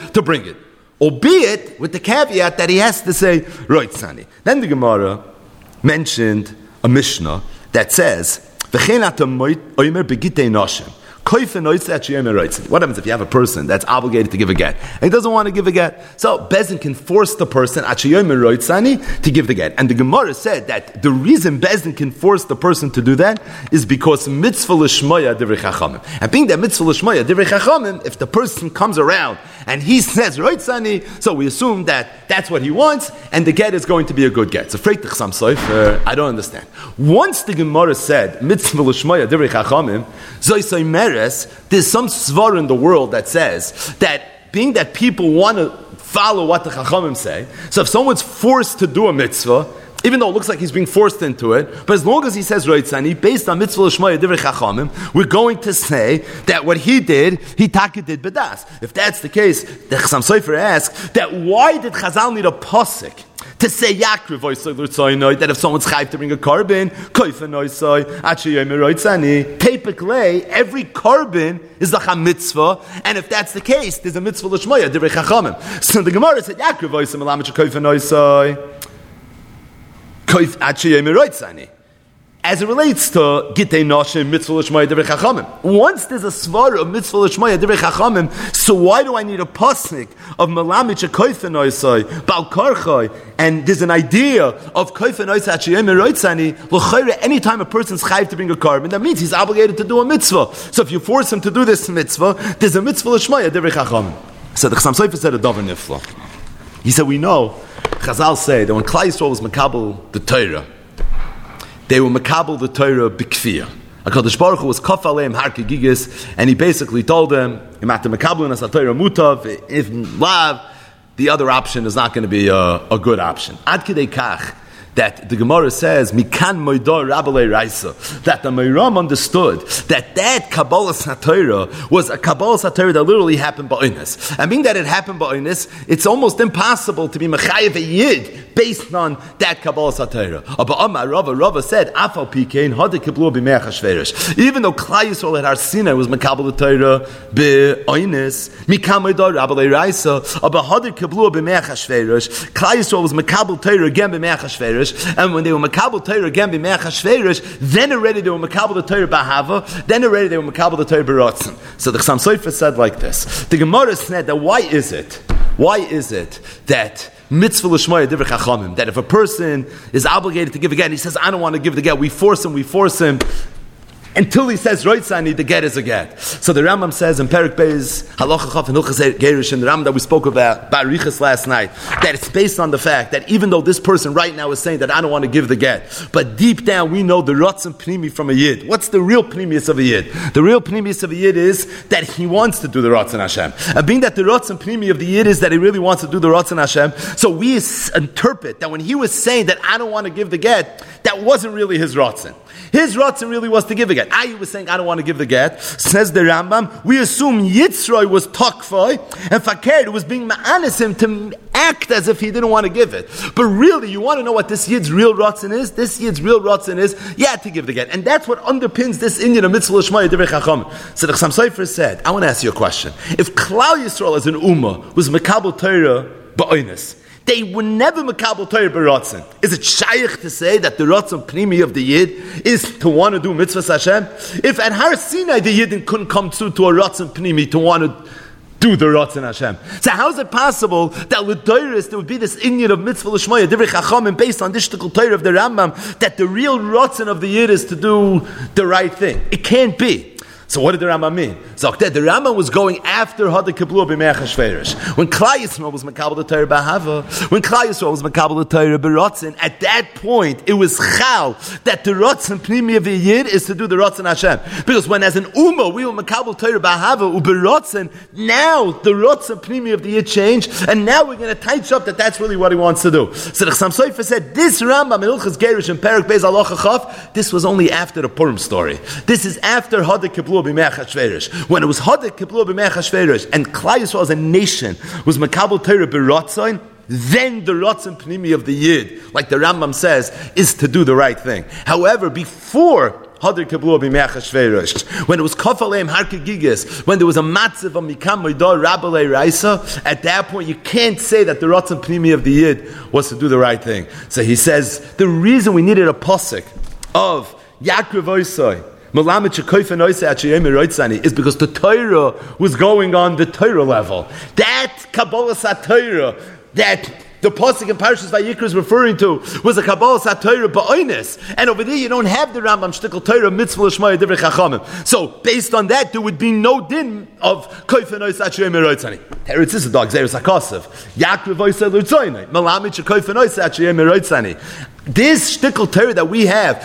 albeit with the caveat that he has to say roitzani. Then the Gemara mentioned a Mishnah that says, "V'chein atam oimer begitei noshem." What happens if you have a person that's obligated to give a get and he doesn't want to give a get? So Bezdin can force the person to give the get. And the Gemara said that the reason Bezdin can force the person to do that is because mitzvah l'shmoya divrei chachamim. And being that mitzvah l'shmoya divrei chachamim, if the person comes around and he says roitzani, so we assume that that's what he wants and the get is going to be a good get. So freitich sam soif, I don't understand. Once the Gemara said mitzvah l'shmoya divrei chachamim, zoisay meres, there's some svar in the world that says that being that people want to follow what the Chachamim say, so if someone's forced to do a mitzvah, even though it looks like he's being forced into it, but as long as he says roitzani, based on mitzvah l'shmoya divrei chachamim, we're going to say that what he did, he taka did bedas. If that's the case, the Chassam Sofer asks that why did Chazal need a pasuk to say Yaakov oisei l'rtzainoi, that if someone's chayiv to bring a carbon, koifen oisei achayim roitzani, typically every carbon is the mitzvah, and if that's the case, there's a mitzvah l'shmoya divrei chachamim. So the Gemara said Yaakov oisei melamed koifen oisei koif achayim roitzani. As it relates to Gitei Noshim, Mitzvah L'Shmaya Divrei Chachamim. Once there's a svar of Mitzvah L'Shmaya Divrei Chachamim, so why do I need a pasnik of Malamich a Koifen Oisai, Bal Karchai, and there's an idea of Koifen Oisai Achayim Roitzani, L'Chayre, anytime a person's chayiv to bring a carbon, that means he's obligated to do a mitzvah. So if you force him to do this mitzvah, there's a Mitzvah L'Shmaya Divrei Chachamim. So the Chassam Sofer said a davar nifla. He said, we know, Chazal say that when Klal Yisrael was makabel the Torah, they were makabel the Torah b'kfiyah. HaKadosh Baruch Hu was kaf aleim har kegigis, and he basically told them, if Torah mutav, if lav, the other option is not going to be a good option. Ad kidei kach, that the Gemara says, Mikan moidor rabbalei raisa, that the Meiram understood that Kabbalas HaTorah was a Kabbalas HaTorah that literally happened ba'onis. And being that it happened ba'onis, it's almost impossible to be mechayev a yid based on that Kabbalas HaTorah. But Amar Rava said, Afal pikein hadi kiblu b'meach hashverish. Even though Klal Yisrael at Har Sinai was mekabel the Torah ba'onis, Mikan moidor rabbalei raisa, but hadi kiblu b'meach hashverish. Klal Yisrael was mekabel Torah again b'meach hashverish. And when they were makabel Torah again b'meach hashverish, then already they were makabel the Torah b'hava, then already they were makabel the Torah b'rotzen. So the Chassam Sofer said like this. The Gemara said that why is it that mitzvah l'shmoya divrei chachamim, that if a person is obligated to give a get, he says, I don't want to give the get, we force him, until he says roitzani, the get is a get. So the Rambam says in Perek Beis Halacha Chaf and Hilchos Gerish, in the Rambam that we spoke about Barichas last night, that it's based on the fact that even though this person right now is saying that I don't want to give the get, but deep down we know the Ratzon Pnimi from a Yid. What's the real Pnimius of a Yid? The real Pnimius of a Yid is that he wants to do the Ratzon Hashem. And being that the Ratzon Pnimi of the Yid is that he really wants to do the Ratzon Hashem, so we interpret that when he was saying that I don't want to give the get, that wasn't really his Ratzon. His Ratzon really was to give a get. He was saying, I don't want to give the get. Says the Rambam, we assume Yitzroy was takfoi, and Fakir was being ma'anis him to act as if he didn't want to give it. But really, you want to know what this Yid's real Ratzon is? This Yid's real Ratzon is, to give the get. And that's what underpins this Indian of Mitzvah L'Shmaya Divrei Chachamim. So the Chassam Sofer said, I want to ask you a question. If Klal Yisrael as an Ummah was Mekabel Torah ba'onis, they were never makabel Torah b'ratzon. Is it shaykh to say that the ratzon pnimi of the Yid is to want to do mitzvahs Hashem? If at Har Sinai the Yidden couldn't come to a ratzon pnimi to want to do the ratzon Hashem, so how is it possible that l'doiris there would be this inyan of mitzvah l'shmoya divrei chachamim based on this shtickle Torah of the Rambam that the real ratzon of the Yid is to do the right thing? It can't be. So what did the Rambam mean? So the Rambam was going after Hada Kiblu b'meach hashverish. When Klal Yisrael was makabel the Torah b'hava, when Klal Yisrael was makabel the Torah b'rotzen, at that point it was chal that the rotzen pnimi of the Yid is to do the rotzen Hashem. Because when as an ummah we were makabel Torah b'hava u'b'rotzen, now the rotzen pnimi of the Yid changed, and now we're going to touch up that that's really what he wants to do. So the Chassam Sofer said this Rambam in Hilchos Gerish and Perek Beis Halacha Chaf, this was only after the Purim story. This is after Hada Kiblu Kiblu B'Mei Achashverosh. When it was Hadar Kiblu B'Mei Achashverosh, and Klal Yisrael as a nation was Makabel Torah B'Ratzain, then the Ratzon Pnimi of the Yid, like the Rambam says, is to do the right thing. However, before Hadar Kiblu B'Mei Achashverosh, when it was Kaf Aleim Har Kegigos, when there was a matzav of Mikam Moidor Rabbalei Raisa, at that point you can't say that the Ratzon Pnimi of the Yid was to do the right thing. So he says, the reason we needed a pasuk of Yaakov Oisai, is because the Torah was going on the Torah level. That Kabbalah Satira, that the pasuk in Parshas Vayikra is referring to, was a Kabbalah Satira ba'oines. And over there you don't have the Rambam Shtickle Torah Mitzvah L'Shmaya Divrei Chachamim. So based on that, there would be no din of Koifen Ois Achiyim Eroitzani. Teretz is a dog Zeres Hakasav. Yaakov Oisai L'Urtzoinai. Malamit Shekoifen Ois Achiyim Eroitzani. This shtickle Torah that we have,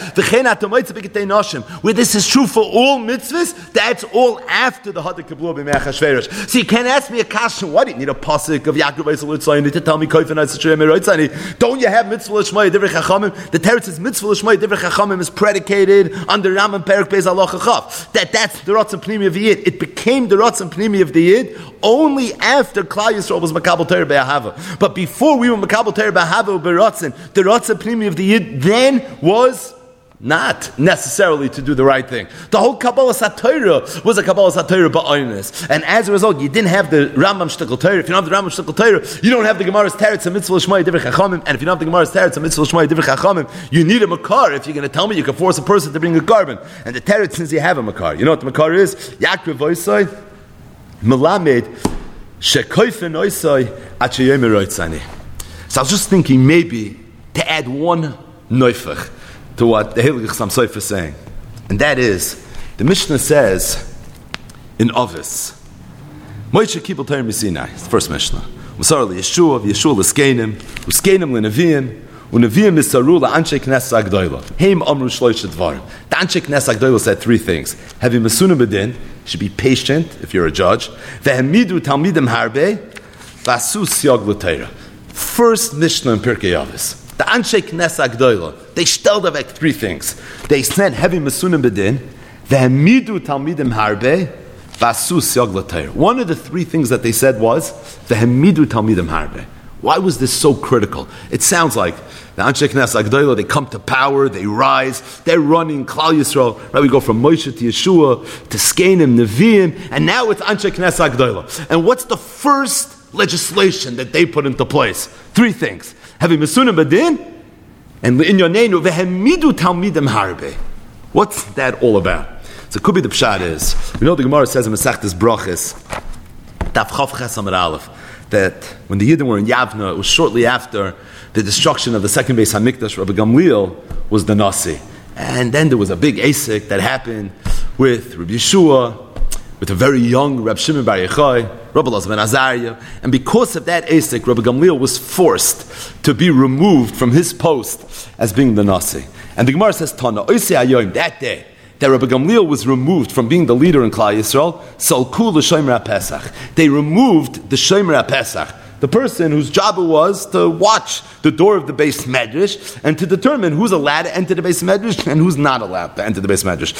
where this is true for all mitzvahs, that's all after the Hadar Kiblu B'Mei Achashverosh. So you can't ask me a question, why do you need a pasuk of Yaakov Oisai L'Urtzoinai to tell me Koifen Ois Achiyim Eroitzani? Don't you have mitzvah L'Shmaya Divrei Chachamim? The Teretz says mitzvah L'Shmaya Divrei Chachamim is predicated under Rambam Perek Beis Halacha Chaf. That's the Ratzon Pnimi of the Yid. It became the Ratzon Pnimi of the Yid only after Klal Yisrael was Makabel Torah Be'ahava. But before we were Makabel Torah Be'ahava B'Ratzon, the Ratzon Pnimi of the Yid then was not necessarily to do the right thing. The whole Kabbalah Satira was a Kabbalah Satira ba'oines. And as a result, you didn't have the Rambam Shtickle Torah. If you don't have the Rambam Shtickle Torah, you don't have the Gemara's Teretz and Mitzvah L'Shmaya Divrei Chachamim. And if you don't have the Gemara's Teretz and Mitzvah L'Shmaya Divrei Chachamim, you need a Makar. If you're going to tell me you can force a person to bring a carbon. And the Teretz says you have a Makar. You know what the Makar is? Yaakov Oisai, Melamed, Shekoifen Oisai, Achiyim Eroitzani. So I was just thinking maybe to add one noifach to what the Heilig Chassam Sofer is saying. And that is, the Mishnah says in Ovis, Moshe Kibbel Torah Misinai, it's the first Mishnah. Musar Yeshua, Yeshua l'skenim, uskenim l'neviim, u'neviim misaru la'anshei Knesset HaGdoila. Heim amru shloisha dvarim. The Anshei Knesset HaGdoila said three things. Having mesuna b'din, should be patient if you're a judge. Vehemidu talmidim harbe, v'asu siyag l'teira. First Mishnah in Pirkei Avos. The Anshei Knesset HaGdoila, they stelled back three things. They said, heavy mesunim bedin, v'hemidu talmidim harbe, v'asu siyag l'teira. One of the three things that they said was, v'hemidu talmidim harbe. Why was this so critical? It sounds like the Anshei Knesset HaGdoila, they come to power, they rise, they're running Klal Yisrael, right? We go from Moshe to Yeshua, to Skenim, Nevi'im, and now it's Anshei Knesset HaGdoila. And what's the first legislation that they put into place? Three things. Having Mesunim Badin, and in your name, Vehemidu Talmidim Harbe. What's that all about? So it could be the Pshat is, you know the Gemara says in Masechtas Brachos, Daf Chav Ches Amud Aleph, that when the Yidden were in Yavna, it was shortly after the destruction of the second Beis HaMikdash. Rabbi Gamliel was the Nasi. And then there was a big Asik that happened with Rabbi Yeshua, with a very young Rabbi Shimon Bar Yochai, Rabbi Elazar ben Azariah. And because of that Asik, Rabbi Gamliel was forced to be removed from his post as being the Nasi. And the Gemara says, Tana, Oisei Hayoim, that day, that Rabbi Gamliel was removed from being the leader in Klal Yisrael, Salku l'Shomer HaPesach. They removed the Shomer HaPesach, the person whose job it was to watch the door of the Beis Medrash and to determine who's allowed to enter the Beis Medrash and who's not allowed to enter the Beis Medrash.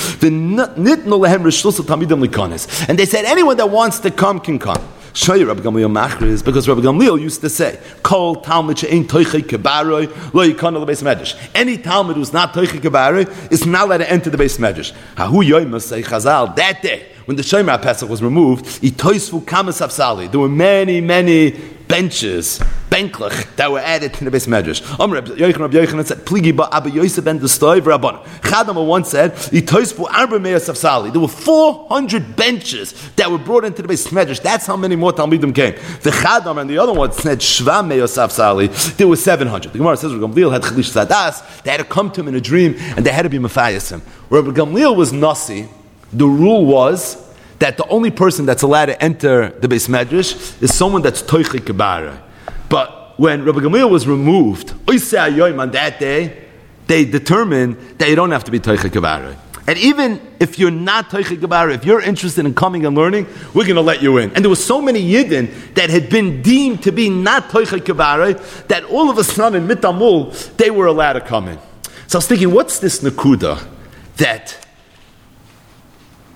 And they said, anyone that wants to come can come. Shoy Rabbi Gamliel Machriz, because Rabbi Gamliel used to say, Kol Talmud she'ein toichei kebaroi lo yikanu lebeis medrash. Any Talmud who's not toichei kebaroi is not allowed to enter the Beis Medrash. Hahu yoyma say Chazal, that day, when the Shomer HaPesach was removed, itoisvu kamas afsali. There were many benches, benklech, that were added to the Beis Medrash. Rabbi Yochanan said, Pligi ba Abba Yosef ben Destoy v'Rabbana. Chadama once said, itoisvu arba me'as afsali. There were 400 benches that were brought into the Beis Medrash. That's how many more Talmidim came. The Chadam and the other one said, Shva me'as afsali. There were 700. The Gemara says, Rabbi Gamliel had Chalish Zadas. They had to come to him in a dream, and they had to be Mephayasim. Rabbi Gamliel was Nasi. The rule was that the only person that's allowed to enter the Beis Medrash is someone that's toichei kebara. But when Rabbi Gamliel was removed, Oisei Hayoim, on that day, they determined that you don't have to be toichei kebara. And even if you're not toichei kebara, if you're interested in coming and learning, we're going to let you in. And there were so many Yidden that had been deemed to be not toichei kebara that all of a sudden, mitamul, they were allowed to come in. So I was thinking, what's this nakuda that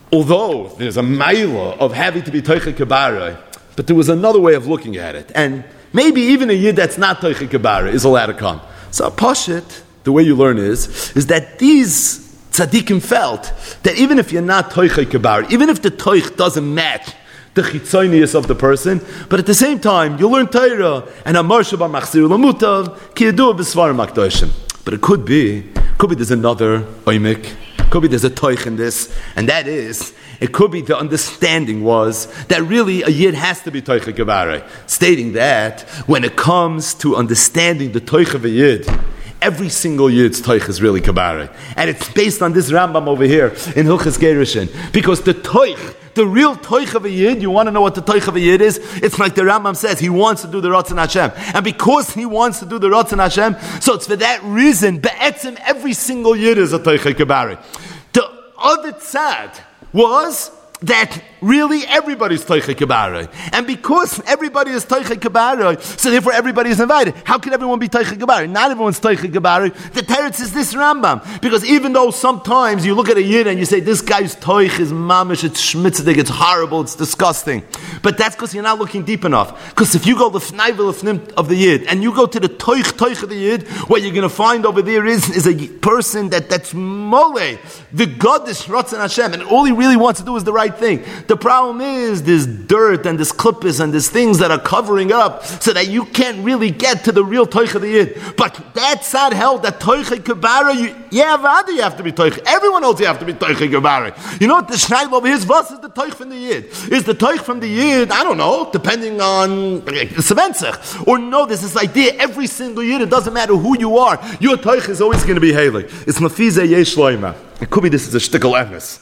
although there's a maila of having to be Toicha Kabaroi, but there was another way of looking at it. And maybe even a Yid that's not Toicha Kabaroi is allowed to come. So Pashit, the way you learn is that these tzaddikim felt that even if you're not Toicha Kabaroi, even if the Toich doesn't match the chitzonius of the person, but at the same time, you learn Torah, and Amar Shabbat Machzir Lamutav, Ki Yadua B'Svarim HaKdoshim. But it could be there's another oimik, could be there's a Toich in this, and that is, it could be the understanding was that really a Yid has to be Toicha Kabaroi, stating that when it comes to understanding the Toich of a Yid, every single Yid's Toich is really Kabaroi. And it's based on this Rambam over here in Hilchas Gerushin. Because the Toich, the real Toich of a Yid, you want to know what the Toich of a Yid is? It's like the Rambam says, he wants to do the Ratzon Hashem. And because he wants to do the Ratzon Hashem, so it's for that reason, Be'etzim, every single Yid is a Toich Kabaroi. The other tzad was that really everybody's Toicha Kabaroi. And because everybody is Toicha Kabaroi, so therefore everybody is invited. How can everyone be Toicha Kabaroi? Not everyone's Toicha Kabaroi. The teretz is this Rambam. Because even though sometimes you look at a Yid and you say, this guy's Toich is mamish, it's schmitzedig, it's horrible, it's disgusting. But that's because you're not looking deep enough. Because if you go the Fnai of the Yid, and you go to the Toich of the Yid, what you're going to find over there is a person that's mole, the God is Ratzon Hashem, and all he really wants to do is the right thing. The problem is there's dirt and there's klippos and there's things that are covering up so that you can't really get to the real Toich of the Yid. But that side held that Toich Kabara, you have to be Toich. Everyone knows you have to be Toich Kabara. You know what the Schneid over here is? What is the Toich from the Yid? Is the Toich from the Yid, I don't know, depending on Sevenzach. Or no, there's this idea, every single Yid, it doesn't matter who you are, your Toich is always going to be Heilig. It's Mafize Yesh Loima. It could be this is a shtickle emes.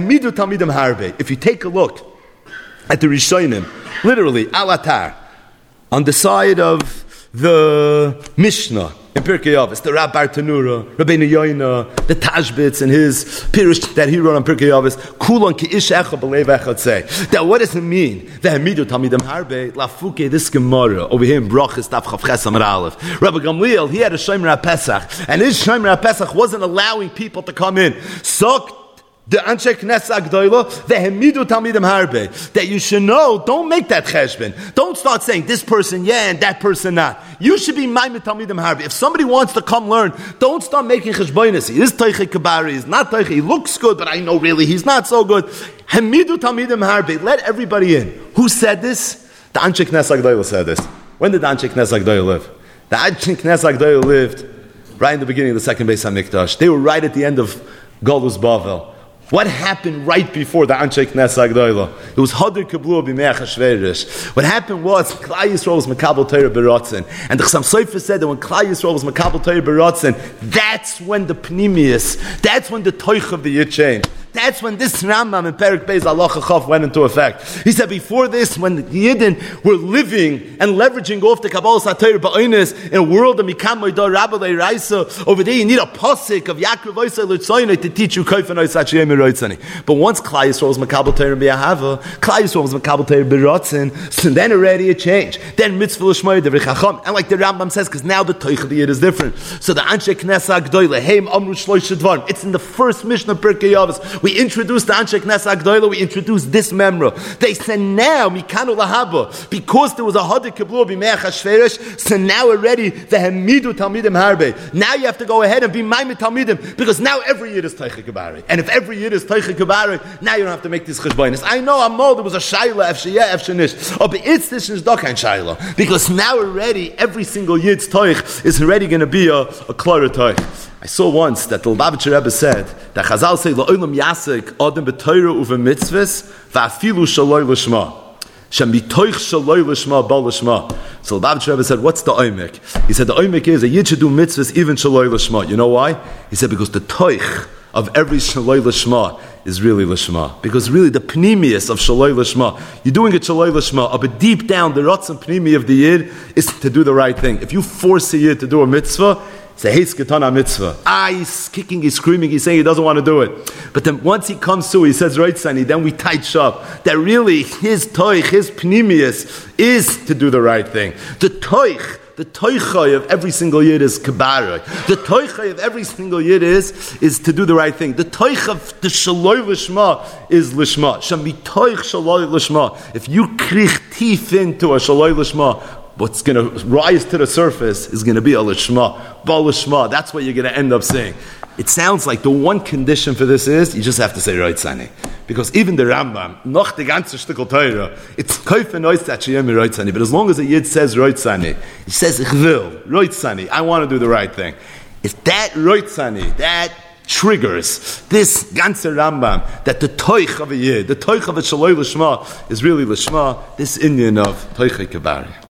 If you take a look at the Rishonim, literally, Alatar, on the side of the Mishnah, in Pirkei Avos, the Rab Bar Tanura, Rabbeinu Yoina, the Tashbitz, and his Pirush that he wrote on Pirkei Avos, Kulon ki ish echad b'leiv echad say. That what does it mean? V'hamidu talmidem harbe, lafuke this Gemara, over here in Brachas, Daf Chav Ches Amar Aleph. Rabbi Gamliel, he had a Shomer HaPesach, and his Shomer HaPesach wasn't allowing people to come in. So, the Anshe Knesset Agdoila, the Hemidu Talmidim Harbe, that you should know, don't make that cheshbon. Don't start saying this person yeah and that person not. You should be Maimed Talmidim Harbe. If somebody wants to come learn, don't start making cheshbonis. He is Teiche Kabari, he's not Teiche, he looks good, but I know really he's not so good. Hemidu Talmidim Harbe, let everybody in. Who said this? The Anshe Knesset Agdoila said this. When did the Anshe Knesset Agdoila live? The Anshe Knesset Agdoila lived right in the beginning of the second Beis HaMikdash. They were right at the end of Golus Bavel. What happened right before the Anshe Knesset Agdoila? It was Hadar Kablu B'Mei Achashverosh. What happened was Klal Yisrael was Makabel Torah B'Ratzon, and the Chassam Sofer said that when Klal Yisrael was Makabel Torah B'Ratzon, that's when the Pnimius, that's when the Toich of the Yid changed. That's when this Rambam in Perek Beis Halacha Chaf went into effect. He said before this, when the Yidden were living and leveraging off the Kabbalah Satayr Ba'oines in a world of Mikam Moidor Rabbi Raisa, over there you need a posik of Yaakov Oisai L'Tzoyne to teach you Kofen Oisai Shiyem Roitzani. But once Klal Yisrael was Makabel Torah B'Yahava, Klal Yisrael was Makabel Torah B'Ratzon, so then already it changed. Then Mitzvah L'Shmoy Devrei Chacham, and like the Rambam says, because now the Toich of the Yid is different. So the Anshe Knesset Agdoila, Heim Amru Shlosh Dvarim, it's in the first Mishnah Pirkei Avos. We introduced the Anshe Knesset Agdoila, we introduced this memra. They said now, Mikanu Lahaba, because there was a Hadar Kablu B'Mei Achashverosh, so now already the Hemidu Talmidim Harbe. Now you have to go ahead and be Maimed Talmidim, because now every year is Teiche Kabari. And if every year is Teiche Kabari, now you don't have to make these cheshbonis. I know there was a Shaila, Efshiyah, Efshinish. Oh, but it's this is Dokan Shaila. Because now already every single Yid's Teich is already going to be a Klara Teich. I saw once that the Lubavitcher Rebbe said that Chazal say La'olam Yasek Adam b'Torah uve mitzvahs va'afilu shaloi l'shma. Shem b'toich shaloi l'shma bal l'shma. So the Lubavitcher Rebbe said, what's the oimik? He said the oimik is a yid should do mitzvahs even shaloi l'shma. You know why? He said because the toich of every shaloi l'shma is really l'shma. Because really the pnimius of shaloi l'shma, you're doing it shaloi l'shma, but deep down the ratzon pnimi of the yid is to do the right thing. If you force a yid to do a mitzvah, say, hey, sketana mitzvah. He's kicking, he's screaming, he's saying he doesn't want to do it. But then once he comes to, he says, right, Sonny, then we tight up that really his toich, his pnimius is to do the right thing. The toich, The toichai of every single yid is kabaroi. The toichai of every single yid is to do the right thing. The toich of the shaloi lishma is lishma. Shami toich shaloi lishma. If you krich teeth into a shaloi lishma, what's going to rise to the surface is going to be a lishma, ba lishma. That's what you're going to end up saying. It sounds like the one condition for this is you just have to say roitzani. Because even the Rambam, noch the ganze Stückel Torah, it's kaufen oistat sheyemi roitzani. But as long as a yid says roitzani, he says ich will, roitzani, I want to do the right thing. If that roitzani, that triggers this ganze Rambam, that the toich of a yid, the toich of a shaloi lishma is really lishma, this Indian of toich kabari.